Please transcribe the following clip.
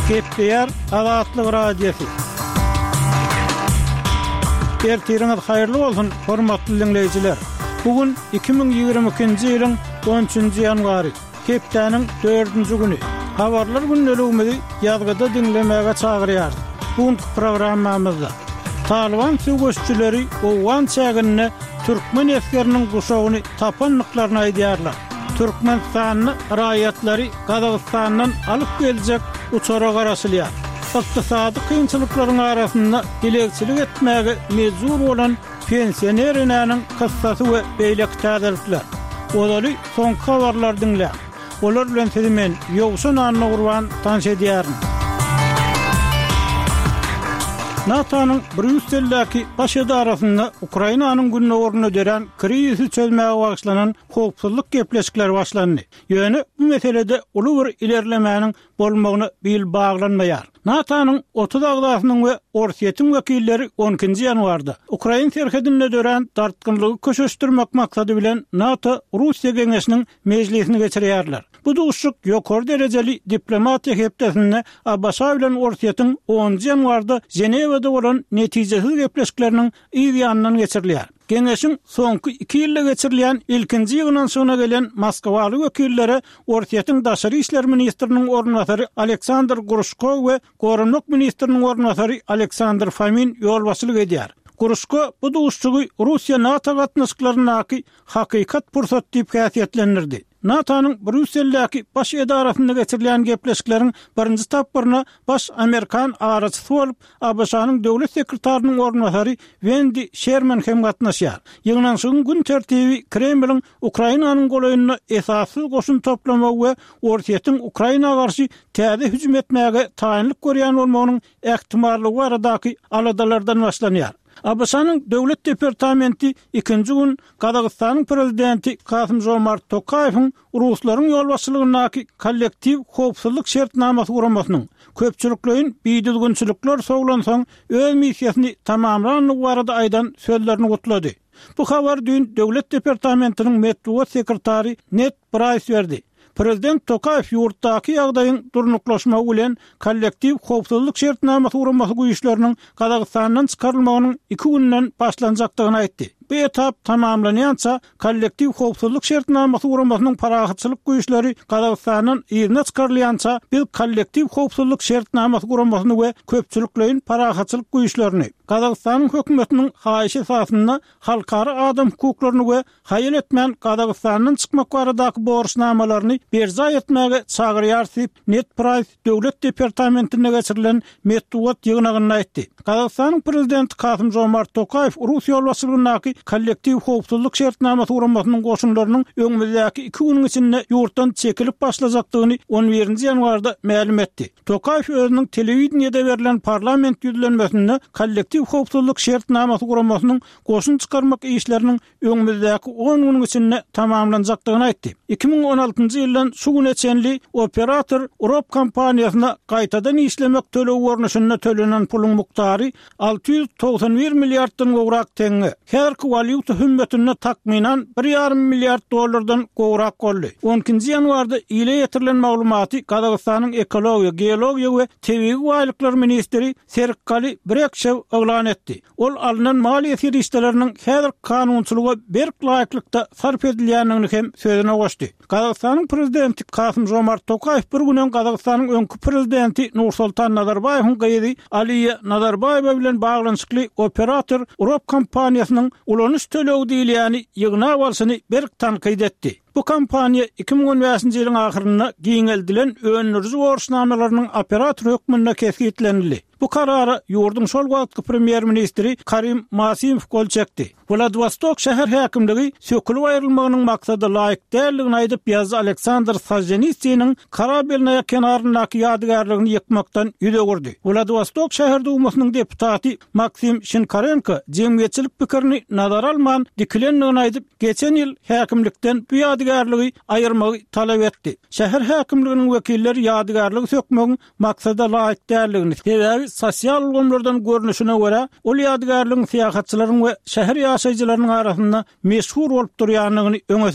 Gepler Azatlyk radiosu. Ertiriniz hayırlı bolsun, hormatly dinleyijiler. Bugün 2022-nji ýylyň 13-nji ýanwary, hepdeniň 4-nji güni. Habarlar günnäligimizi ýazgyda dinlemäge çagyrýar. Bugün programmamyzda Taliban söwüşçüleri Owgan çägine türkmen eskeriniň guşagyny tapanlyklaryna aýdýarlar. Türkmenistanyň raýatlary Gazagstandan alyp geljek uçara garaşylýar. Ykdysady kynçylyklaryň arasynda dilekçilik etmäge mejbur bolan pensionerleriň kıssasy we beýlek täzelikler. Olary soňky habarlar dinle. Olar bilen sizi men ýogşan anna gurban tanış edýärim. NATO'nun Brüsseldäki baş edarasynda Ukrainanyň günnäwrüne dören krizi çözmäge bagyşlanan howpsuzlyk gepleşikleri başlandy. Ýöne bu meselede uly bir ilerlemäniň bolmagyna bil baglanmaýar. NATO'nun 30 agdasynyň we Orsiýetiň wekilleri 12-nji ýanwarda Ukraina serhedine dören dartgynlygy köşeşdirmek maksady bilen NATO Russiýa geňeşiniň mejlisini geçirýärler. Bu duşuk ýokary derejeli diplomatiýa hepdesinde Abbasa bilen Orsiýetiň 10-njy ýanwarda Ženewada bolan netijesiz gepleşikleriniň ýanyndan geçirilýär. Geňeşiň soňky 2 ýylda geçirilýän ilkinji ýygnan soňuna gelen Moskwaly wekillere Orsiýetiň daşary işler ministriniň ornwatary Aleksandr Grushko we Gorunluk ministriniň ornwatary Aleksandr Fomin ýolbaşçylyk edýär. Grushko bu duşugy Russiýa NATO gatnaşyklarynaky hakykat pursat diýip häsiýetlendirdi. NATO'nun Brüsseldäki baş edarasynda geçirilýän gepleşikleriň birinji tapyryna baş Amerikan araçysy bolup ABŞ-nyň döwlet sekretarinyň ornwatary Wendy Sherman hem gatnaşýar. Ýygnan soň gün tertibi Kremliň Ukrainanyň golaýyna esassy goşun toplama we Orsiýetiň Ukrainaga garşy täze hüjüm etmäge taýinlik görýän bolmagynyň ähtimallygy baradaky aladalardan başlanýar. ABŞ-nyň döwlet departamenti 2-nji gün Gazagstanyň prezidenti Kasym-Jomart Tokaýewiň Ruslaryň ýolbaşçylygynaky kollektiv howpsuzlyk şertnamasyny guramasynyň köpçüliklerin biýdilgünçilikler soglansaň öz missiýasyny tamamlanyň barada aýdan sözlerini gutlady. Bu habar dün döwlet departamentiniň medeniýet sekretary Ned Price berdi. Prezident Tokaýew ýurtdaky ýagdaýyň durnuklaşmagy bilen kollektiv howpsuzlyk şertnamasyny guramasy güýçleriniň Gazagstandan çykarylmagynyň 2 günden başlanjakdygyny aýtdy. Bu etap tamamlanýança kollektiv howpsuzlyk şertnamasyny guramasynyň parahatçylyk güýçleri Gazagstandan ýerine çykarylýança biz kollektiv howpsuzlyk şertnamasyny guramasyny we köpçüliklerin parahatçylyk güýçlerini Gazagstanyň hökümetiniň haýyşy esasynda halkara adam hukuklaryny we haýyl etmän Gazagstandan çykmak baradaky borçnamalaryny berza etmäge çagyrýar diýip Ned Price döwlet departamentine geçirilen medeniýet ýygnagyny aýtdy. Gazagstanyň prezidenti Kasym-Jomart Tokaýew Russiýa ýolbaşçylygynaky kollektiv howpsuzlyk şertnamasyny guramasynyň goşunlarynyň öňümüzdäki 2 güniň içinde ýurtdan çekilip başlajakdygyny 11-nji ýanwarda ma'lum etdi. Tokaýew özüniň telewiziýada berilen parlament ýüzlenmesinde kollektiv howpsuzlyk şertnamasyny guramasynyň goşun çykarmak işleriniň öňümüzdäki 10 güniň içinde tamamlanjakdygyny aýtdy. 2016-njy ýyldan şu güne çenli operator Europ kompaniýasyna gaýtadan işlemek tölew görnüşinde tölenen puluň muktary 691 milliarddan gowrak teňe. Herki valyuta hümmetine takminan 1,5 milliard dollardan gowrak boldy. 12-nji ýanwarda ile ýetirilen maglumaty Gazagstanyň ekologiýa, geologiýa we tebigy gaýlyklar ministri Serkali Brekşew oglan etdi. Ol alynan maliýet ýerişleriniň häzir kanunçylyga berk laýyklykda sarf edilýändigini hem sözüne goşdy. Gazagstanyň prezidenti Kasym-Jomart Tokaýew bir günden Gazagstanyň öňkü prezidenti Nursultan Nazarbaýewiň gyýdy Aliýa Nazarbaýewa bilen baglanyşykly operator Europ kompaniýasynyň ulanyş tölew diýilýäni ýygna bolsyny berk tanqid etdi. Bu kampaniýa 2015-nji ýylyň ahyryna giňeldilen önürji borçnamalarynyň operator hökmünde kesgitlenildi. Bu karara ýurdun şol wagtky premier ministri Karim Masimovy gol çekdi. Vladivostok şäher häkimligi sökülip aýrylmagynyň maksady laýyk däldigini aýdyp ýazdy Aleksandr Soljenitsynyň Karabelnaya kenarynaky ýadygarlygyny ýykmakdan ýüze gurdy. Vladivostok şäher dumasynyň deputaty Maksim Shinkarenko jemgyýetçilik pikirini nazara alman dikilendigini aýdyp geçen ýyl häkimlikden bu ýadygarlygy aýyrmagy talap etdi. Şäher häkimliginiň wekilleri ýadygarlygy sökmegiň maksady laýyk däldigini sosial ulgamlardan görnüşine göre ol ýadygarlygyň syýasatçylaryň we şäher ýaşaýjylarynyň arasynda meşhur bolup durýanlygyny öňe